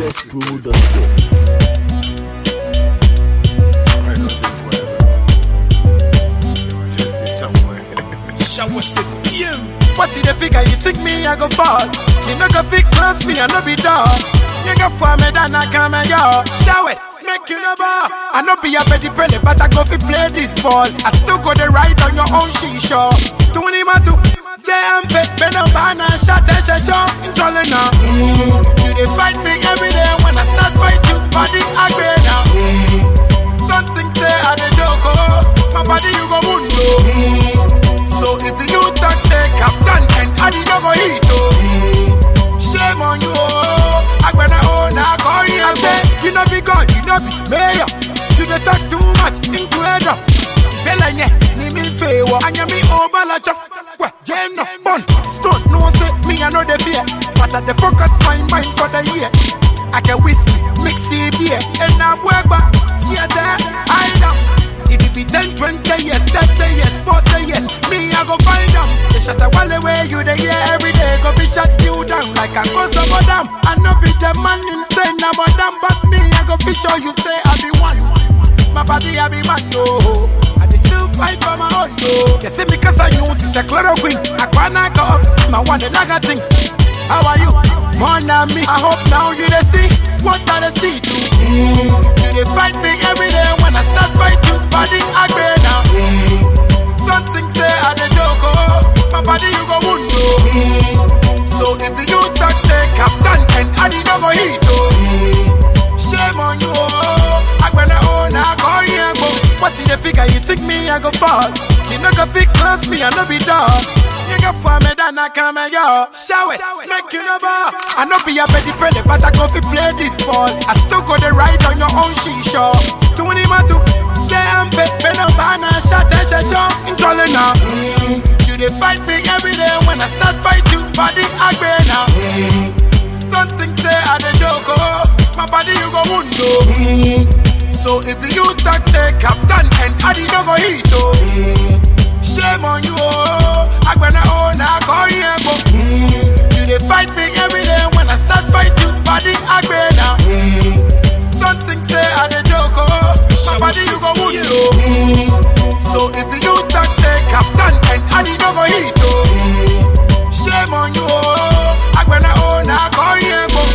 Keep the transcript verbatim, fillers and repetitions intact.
best promo dot com. What in the figure you think me I go fall? You no go fit close me I no be dog. You go for me then I come and yo. Showers make you no bar. I no be a petty pele but I go fi play this ball. I still go the ride on your own shisha. Tuni matu J M P Beno Bana shot and shasho Introlling now. You dey fight me every day when I start fight you. Body agree now. Don't think say I dey joke oh. My body you go wound oh. So if you talk say captain and I did not go hit oh. Shame on you oh. I gonna own I call you and say you know be God, you know be mayor. You dey talk too much into head up. Fella nye, ni me favor. Anya me over la chop. Well, Jane no fun. Stone no say me I know the fear. But I the focus my mind for the year. I can whiskey, mix it beer. And I work back, she there, I know. If it be ten, twenty years, thirty years, forty years, me I go find them. They shut a wall away, you the year every day. Go be shut you down like a cause of them. I know be the man insane about them, but me I go be sure you say I be one. My body I be man, no. I dey still fight for my own, no. You see me cause I you, this a chloroquine. I can't go off, my one another thing. How are you? More than me. I hope now you dey see what I dey see too. Mm. You dey fight me every day when I start fight you. Body agree now. Mm. Don't think say I dey joke oh. My body you go wound oh. Mm. So if you talk say captain and I did not go hit oh. Mm. Shame on you oh. I gonna own I call you and go. What in the figure you think me I go fall? You no go fit close me I no be dog. You go for me then I come and yo. Showers make you no bar. I no be a petty pele but I go fi play this ball. I still go the ride on your own shisha. Tuni matu J M P Beno Bana shot and shasho Introlling now. Mm. You dey fight me every day when I start fight you. Body agree now. Mm. Don't think say I dey joke oh. My body you go wound oh. Mm. So if you talk say captain and I did not go hit oh. Mm. Shame on you oh. I gonna own I call you and go. Mm. You dey fight me every day when I start fight you. Body agree now. Mm. Don't think say I dey joke oh. My body you go wound oh. Mm. So if you talk say captain and I did not go hit oh. Mm. Shame on you oh. I gonna own I call you and go.